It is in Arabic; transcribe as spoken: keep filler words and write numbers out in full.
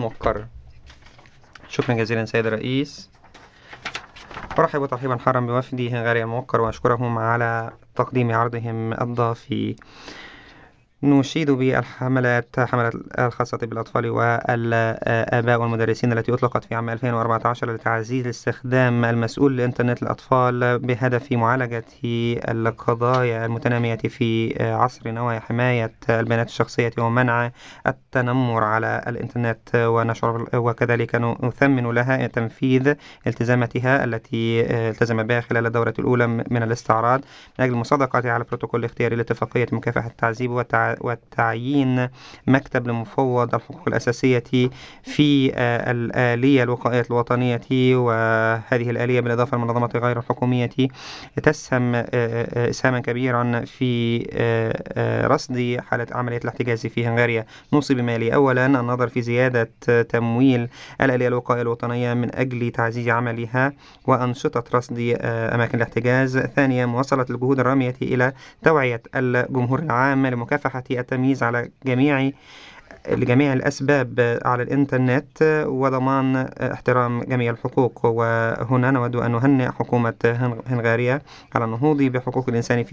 الموقر. شكرا جزيلا سيد الرئيس. أرحب ترحيبا حارا بوفد هنغاريا الموقر وأشكرهم على تقديم عرضهم الضافي. نشيد بالحملات حملة الخاصة بالأطفال والآباء والمدرسين التي أطلقت في عام ألفين وأربعة عشر لتعزيز الاستخدام المسؤول لإنترنت الأطفال بهدف معالجة القضايا المتنامية في عصرنا وحماية البيانات الشخصية ومنع التنمر على الإنترنت، ونشعر وكذلك نثمن لها تنفيذ التزاماتها التي التزم بها خلال الدورة الأولى من الاستعراض من أجل المصادقة على بروتوكول اختياري لاتفاقية مكافحة التعذيب والتع... والتعيين مكتب لمفوض الحقوق الأساسية في الآلية الوقائية الوطنية. وهذه الآلية بالإضافة للمنظمات غير الحكومية تسهم إسهاما كبيرا في رصد حالة عملية الاحتجاز في هنغاريا. نوصي بمالي: أولا النظر في زيادة تمويل الآلية الوقائية الوطنية من أجل تعزيز عملها وأنشطة رصد أماكن الاحتجاز. ثانيا مواصلة الجهود الرامية إلى توعية الجمهور العام لمكافحة التمييز على جميع لجميع الأسباب على الإنترنت وضمان احترام جميع الحقوق. وهنا نود أن نهنئ حكومة هنغاريا على النهوض بحقوق الإنسان في